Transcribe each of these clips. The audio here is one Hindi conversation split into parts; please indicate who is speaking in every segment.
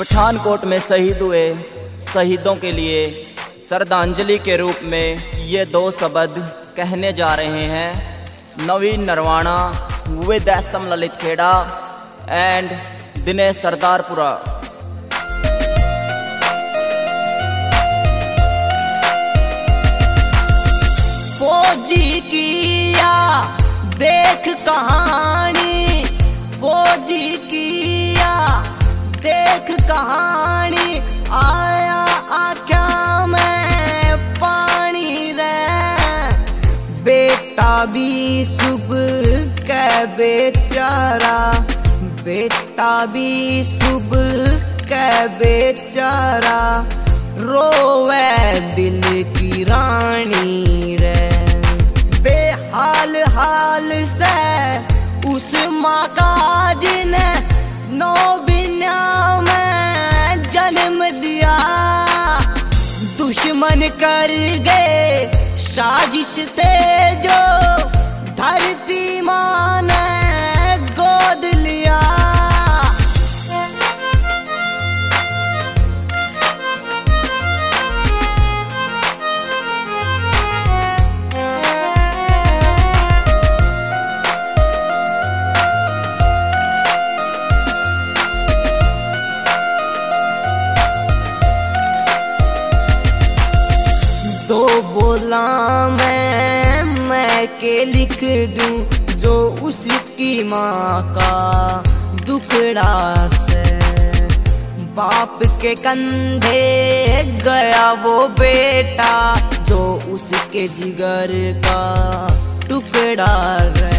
Speaker 1: पठानकोट में शहीद हुए शहीदों के लिए श्रद्धांजलि के रूप में ये दो शब्द कहने जा रहे हैं। Navin Narwana with SM Lalit Khera and Dinesh Sardarpura.
Speaker 2: फौजी किया देख कहानी, फौजी किया देख कहानी, आया आँखों में पानी रे। बेटा भी सुबह के बेचारा, बेटा भी सुबह के बेचारा, रोवे दिल की रानी रे। बेहाल हाल से उस माँ का जिन्हें नौ बिना में जन्म दिया, दुश्मन कर गए साजिश थे जो धरती माँ ने गोद लिया। तो बोला मैं के लिख दूं जो उसकी माँ का दुखड़ा से। बाप के कंधे गया वो बेटा जो उसके जिगर का टुकड़ा रे।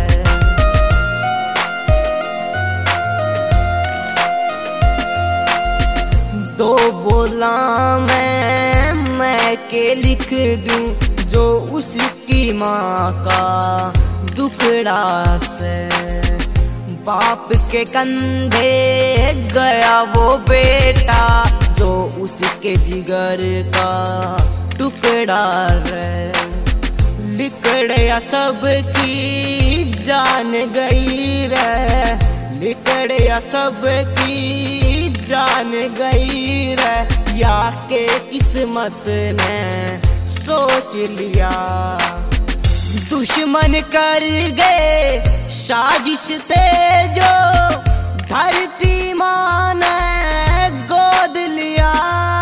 Speaker 2: तो बोला मैं के लिख दूं जो उसकी माँ का दुखड़ा से। बाप के कंधे गया वो बेटा जो उसके जिगर का टुकड़ा रे। लिकड़िया सबकी जान गई रे, लिकड़िया सबकी जान गई रे। या के किस्मत ने सोच लिया, दुश्मन कर गए साजिश थे जो धरती माँ ने गोद लिया।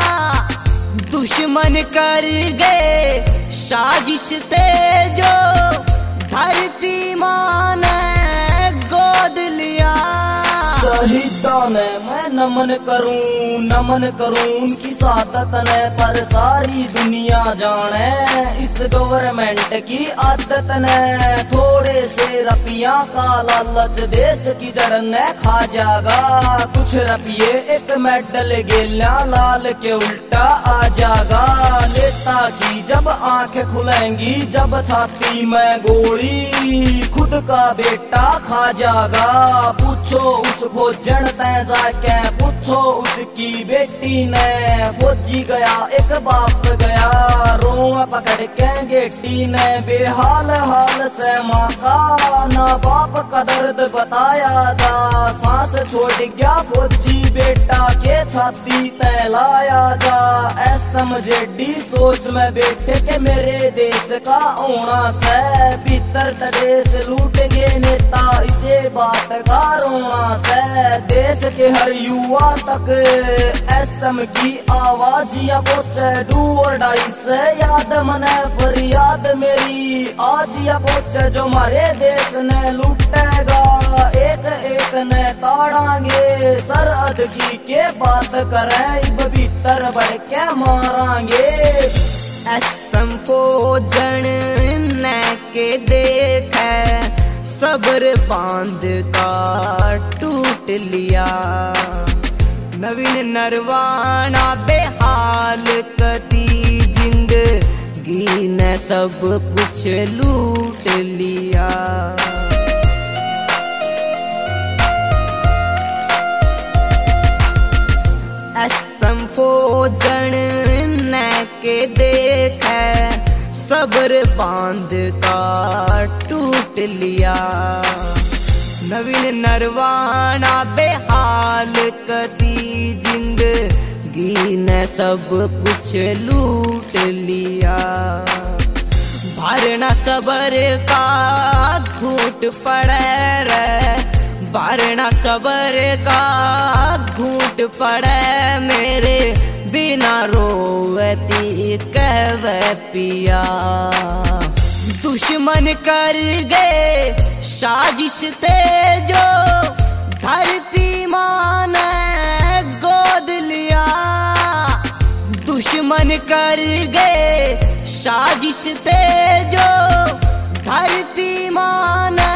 Speaker 2: दुश्मन कर गए साजिश थे जो धरती माँ ने गोद लिया।
Speaker 1: शहीदों ने मैं नमन करूं उनकी शहादत ने, पर सारी दुनिया जाने इस गवर्नमेंट की आदत ने। थोड़े से रुपया का लालच देश की जड़ ने खा जाएगा, कुछ रुपये एक मेडल गेला लाल के उल्टा आ जाएगा। नेता की जब आंखें खुलेंगी, जब छाती में गोली खुद का बेटा खा जाएगा। पूछो उस फौजन तय जाके, पूछो उसकी बेटी ने। फौजी गया एक बाप गया, रोआ पकड़ के गेटी ने। बेहाल हाल से माँ का ना बाप का दर्द बताया जा। सांस छोड़ गया फौजी बेटा के छाती तय लाया जा। SMJD सोच में बैठे के मेरे देश का होना से। भीतर देश लूट गए नेता, इसे बात का रोना से। देश के हर युवा तक SM की आवाजियां पहुंचे। डू और डाई से याद मने फरियाद मेरी आज या पहुंचे। जो हमारे देश ने लूटेगा एक एक ने ताड़ांगे। सरहद की के बात करें भीतर बढ़ के मारांगे।
Speaker 2: SM फौजन ने के देखे सब्र बांध का टूट लिया। नवीन नरवाणा बेहाल कती जिंदगी ने सब कुछ लूट लिया। SM फौजन ने के देखे सब्र बांध का टूट लिया। नवीन नरवाणा बेहाल कदी जिंद ने सब कुछ लूट लिया। भरना सबर का घूंट पड़े रे, भरना सबर का घूंट पड़े, मेरे बिना रोवती कहवे पिया। दुश्मन कर गए साजिश ते जो, धरती माँ ने गोद लिया। दुश्मन कर गए साजिश ते जो, धरती माँ ने